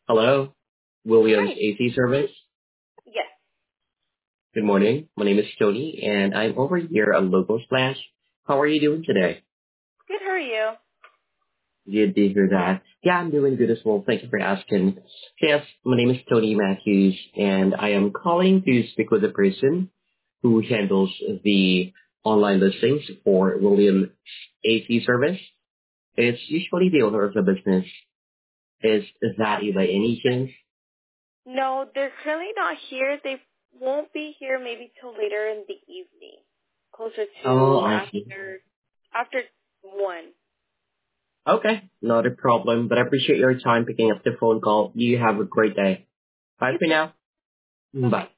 Hello, Williams Hi. AC Service. Yes. Good morning. My name is Tony, and I'm over here at Local Splash. How are you doing today? Good. How are you? Good to hear that. Yeah, I'm doing good as well. Thank you for asking. Yes, my name is Tony Matthews, and I am calling to speak with the person who handles the online listings for Williams AC Service. It's usually the owner of the business. Is that you by any chance? No, they're currently not here. They won't be here maybe till later in the evening, closer Oh, to I see. after 1. Okay, not a problem, but I appreciate your time picking up the phone call. You have a great day. Bye You for too. now. Bye Bye. bye.